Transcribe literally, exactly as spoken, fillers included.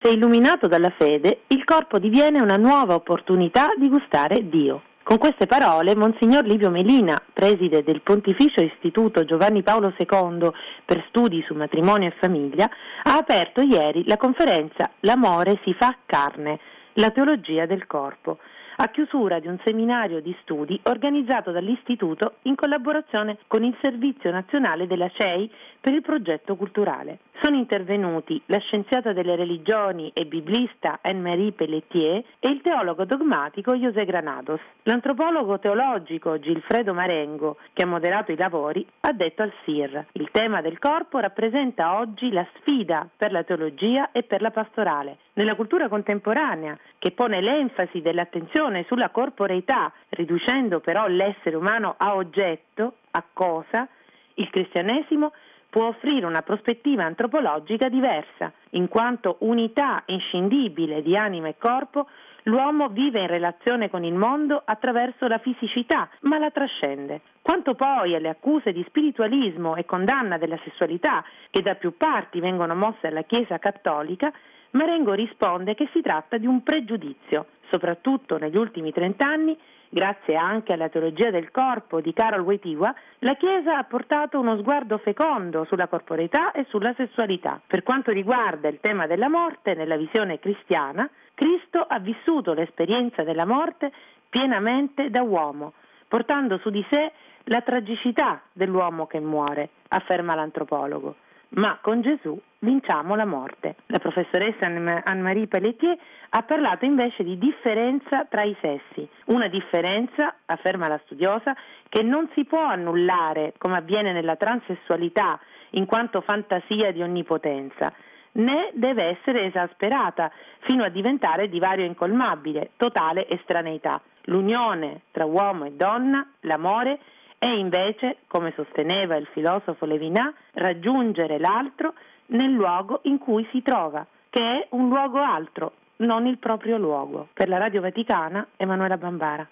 Se illuminato dalla fede, il corpo diviene una nuova opportunità di gustare Dio. Con queste parole, Monsignor Livio Melina, preside del Pontificio Istituto Giovanni Paolo secondo per studi su matrimonio e famiglia, ha aperto ieri la conferenza L'amore si fa carne, la teologia del corpo, a chiusura di un seminario di studi organizzato dall'Istituto in collaborazione con il Servizio Nazionale della C E I per il progetto culturale. Sono intervenuti la scienziata delle religioni e biblista Anne-Marie Pelletier e il teologo dogmatico José Granados. L'antropologo teologico Gilfredo Marengo, che ha moderato i lavori, ha detto al S I R: il tema del corpo rappresenta oggi la sfida per la teologia e per la pastorale. Nella cultura contemporanea, che pone l'enfasi dell'attenzione sulla corporeità, riducendo però l'essere umano a oggetto, a cosa, il cristianesimo può offrire una prospettiva antropologica diversa. In quanto unità inscindibile di anima e corpo, l'uomo vive in relazione con il mondo attraverso la fisicità, ma la trascende. Quanto poi alle accuse di spiritualismo e condanna della sessualità che da più parti vengono mosse alla Chiesa cattolica, Marengo risponde che si tratta di un pregiudizio. Soprattutto negli ultimi trent'anni, grazie anche alla teologia del corpo di Karol Wojtyła, la Chiesa ha portato uno sguardo fecondo sulla corporeità e sulla sessualità. Per quanto riguarda il tema della morte, nella visione cristiana, Cristo ha vissuto l'esperienza della morte pienamente da uomo, portando su di sé la tragicità dell'uomo che muore, afferma l'antropologo. Ma con Gesù vinciamo la morte. La professoressa Anne-Marie Pelletier ha parlato invece di differenza tra i sessi. Una differenza, afferma la studiosa, che non si può annullare come avviene nella transessualità in quanto fantasia di onnipotenza, né deve essere esasperata fino a diventare divario incolmabile, totale estraneità. L'unione tra uomo e donna, l'amore, è invece, come sosteneva il filosofo Levinas, raggiungere l'altro nel luogo in cui si trova, che è un luogo altro, non il proprio luogo. Per la Radio Vaticana, Emanuela Bambara.